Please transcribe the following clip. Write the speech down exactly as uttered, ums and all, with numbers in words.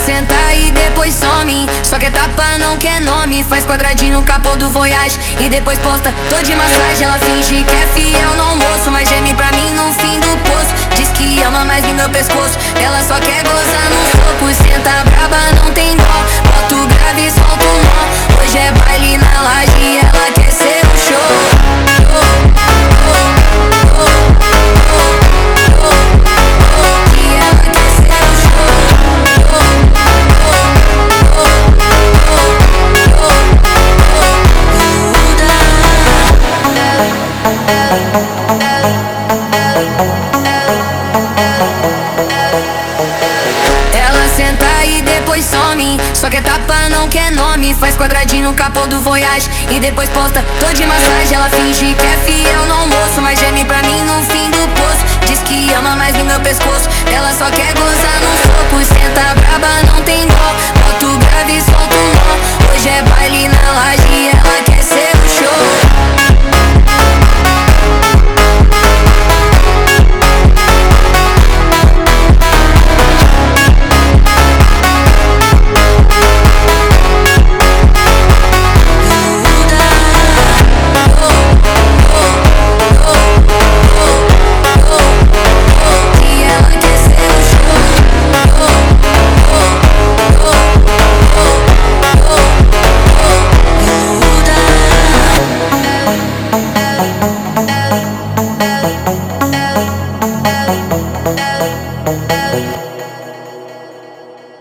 senta e depois some, só quer tapa, não quer nome. Faz quadradinho no capô do Voyage e depois posta tô de massagem. Ela finge que é fiel no almoço, mas geme pra mim no fim do poço. Diz que ama mais no meu pescoço, ela só quer gozar no soco. Senta braba, não tem dó, bota o grave e solta o nó. Hoje é baile na laje e ela quer ser o show. Ela senta e depois some, só quer tapa, não quer nome. Faz quadradinho no capô do Voyage e depois posta tô de massagem. Ela finge que é fiel no almoço, mas geme pra mim no fim do poço. Diz que ama mais no meu pescoço, ela só quer gozar no